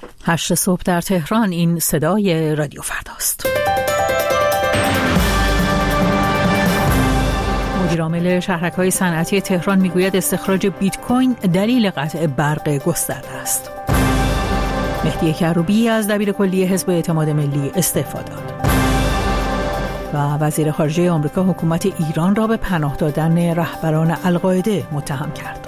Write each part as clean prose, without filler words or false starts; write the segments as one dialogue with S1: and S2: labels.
S1: 8 صبح در تهران. این صدای رادیو فرداست. مدیرعامل شهرک‌های صنعتی تهران میگوید استخراج بیت کوین دلیل قطع برق گسترده است. مهدی کروبی از دبیرکلی حزب اعتماد ملی استعفا داد. و وزیر خارجه آمریکا حکومت ایران را به پناه دادن رهبران القاعده متهم کرد.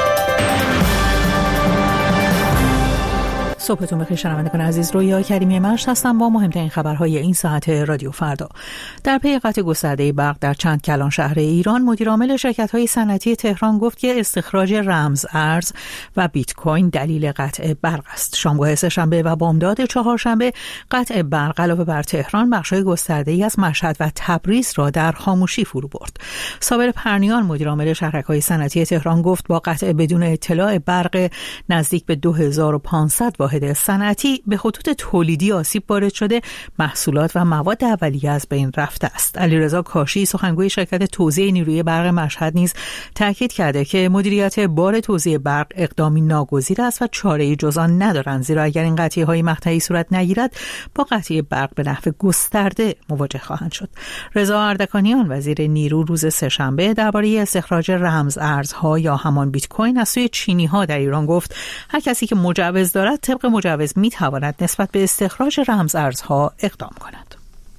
S1: صبحتون بخیر شنوندگان عزیز، رویا کریمی مرش هستم با مهمترین خبرهای این ساعت رادیو فردا. در پی قطع گسترده برق در چند کلان شهر ایران، مدیرعامل شرکت‌های صنعتی تهران گفت که استخراج رمز ارز و بیت کوین دلیل قطع برق است. شامگاه سه‌شنبه و بامداد چهارشنبه قطع برق علاوه بر تهران بخش‌های گسترده‌ای از مشهد و تبریز را در خاموشی فرو برد. صابر پرنیان مدیرعامل شهرک‌های صنعتی تهران گفت با قطع بدون اطلاع برق نزدیک به 2500 واحد صنعتی به خطوط تولیدی آسیب وارد شده، محصولات و مواد اولیه از بین رفته است. علیرضا کاشی سخنگوی شرکت توزیع نیروی برق مشهد نیز تاکید کرده که مدیریت بار توزیع برق اقدامی ناگزیر است و چاره‌ای جز آن ندارند، زیرا اگر این قطعی‌های مقطعی صورت نگیرد با قطعی برق به نحو گسترده مواجه خواهند شد. رضا اردکانیان وزیر نیرو روز سه‌شنبه درباره استخراج رمز ارزها یا همان بیت کوین از سوی چینی‌ها در ایران گفت هر کسی که مجوز دارد طبق مجوز می‌تواند نسبت به استخراج رمز ارزها اقدام کند.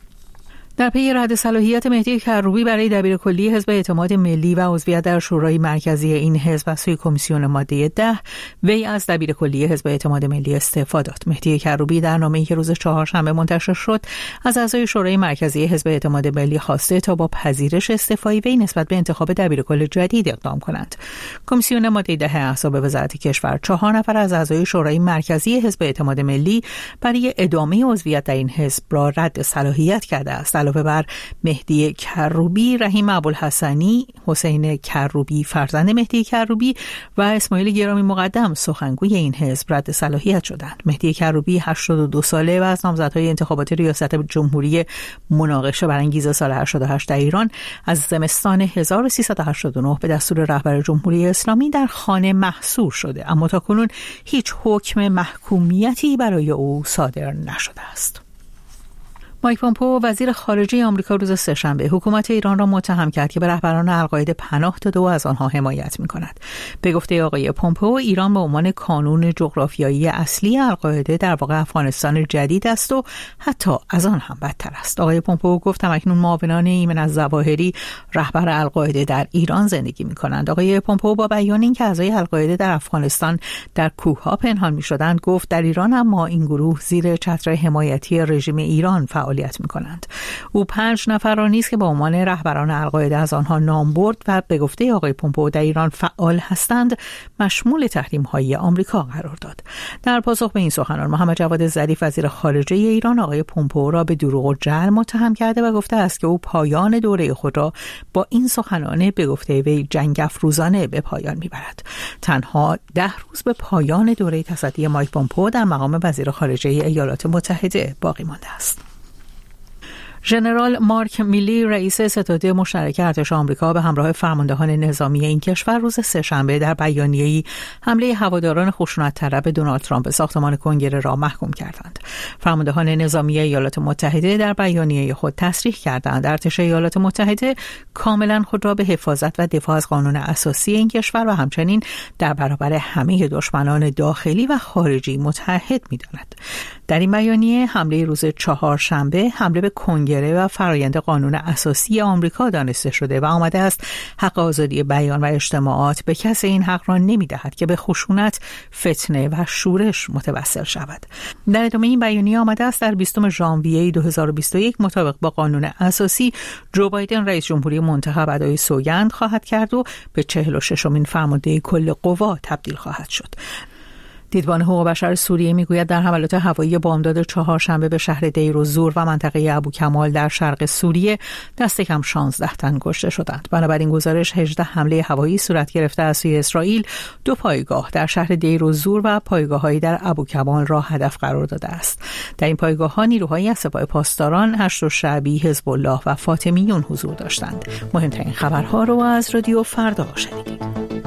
S1: در پی رد صلاحیت مهدی کروبی برای دبیرکلی حزب اعتماد ملی و عضویت در شورای مرکزی این حزب از سوی کمیسیون ماده 10 وی از دبیرکلی حزب اعتماد ملی استعفا داد. مهدی کروبی در نامه‌ای که روز چهارشنبه منتشر شد از اعضای شورای مرکزی حزب اعتماد ملی خواسته تا با پذیرش استعفای وی نسبت به انتخاب دبیرکل جدید اقدام کنند. کمیسیون ماده 10 احزاب وزارت کشور 4 نفر از اعضای شورای مرکزی حزب اعتماد ملی برای ادامه عضویت در این حزب را رد صلاحیت کرده است. علاوه بر مهدی کروبی، رحیم ابوالحسنی، حسین کروبی فرزند مهدی کروبی و اسماعیل گرامی مقدم سخنگوی این حزب رد صلاحیت شدند. مهدی کروبی 82 ساله و از نامزدهای انتخابات ریاست جمهوری مناقشه برانگیز سال 88 در ایران از زمستان 1389 به دستور رهبر جمهوری اسلامی در خانه محصور شده، اما تاکنون هیچ حکم محکومیتی برای او صادر نشده است. مایک پومپئو وزیر خارجه آمریکا روز سه‌شنبه حکومت ایران را متهم کرد که به رهبران القاعده پناه داده و از آنها حمایت می‌کند. به گفته آقای پومپئو، ایران به عنوان کانون جغرافیایی اصلی القاعده در واقع افغانستان جدید است و حتی از آن هم بدتر است. آقای پومپئو گفت اکنون معاونان ایمن الظواهری رهبر القاعده در ایران زندگی می‌کنند. آقای پومپئو با بیان اینکه اعضای القاعده در افغانستان در کوه‌ها پنهان می‌شدند گفت در ایران اما این گروه زیر چتر حمایتی رژیم ایران فعالیت می‌کنند. او 5 نفر را نیز که با عنوان رهبران القاعده از آنها نام برد و به گفته آقای پومپئو در ایران فعال هستند مشمول تحریم‌های آمریکا قرار داد. در پاسخ به این سخنان محمد جواد ظریف وزیر خارجه ایران آقای پومپئو را به دروغ و جعل متهم کرده و گفته است که او پایان دوره خود را با این سخنان به گفته وی جنگ افروزانه به پایان می‌برد. تنها 10 روز به پایان دوره تصدی مایک پومپئو در مقام وزیر خارجه ایالات متحده باقی مانده است. ژنرال مارک میلی رئیس ستاد مشترک ارتش آمریکا به همراه فرماندهان نظامی این کشور روز سه‌شنبه در بیانیه‌ای حمله هواداران خشونت‌طلب دونالد ترامپ به ساختمان کنگره را محکوم کردند. فرماندهان نظامی ایالات متحده در بیانیه خود تصریح کردند ارتش ایالات متحده کاملا خود را به حفاظت و دفاع از قانون اساسی این کشور و همچنین در برابر همه دشمنان داخلی و خارجی متحد می‌داند. در این بیانیه حمله روز چهارشنبه حمله به کنگره و فرایند قانون اساسی آمریکا دانسته شده و آمده است حق آزادی بیان و اجتماعات به کسی این حق را نمی‌دهد که به خشونت، فتنه و شورش متوسل شود. در ادامه این بیانیه آمده است در 20 ژانویه 2021 مطابق با قانون اساسی جو بایدن رئیس جمهوری منتخب ادای سوگند خواهد کرد و به 46مین فرمانده کل قوا تبدیل خواهد شد. دیدبان حقوق بشر سوریه میگوید در حملات هوایی بامداد چهارشنبه به شهر دیر الزور و منطقه ابوکمال در شرق سوریه دست کم 16 تن کشته شدند. بنابراین گزارش 18 حمله هوایی صورت گرفته از سوی اسرائیل 2 پایگاه در شهر دیر الزور و پایگاه‌هایی در ابوکمال را هدف قرار داده است. در این پایگاه‌ها نیروهایی از سپاه پاسداران، هشت شعبی، حزب الله و فاطمیون حضور داشتند. مهمترین خبرها رو از رادیو فردا شنیدید.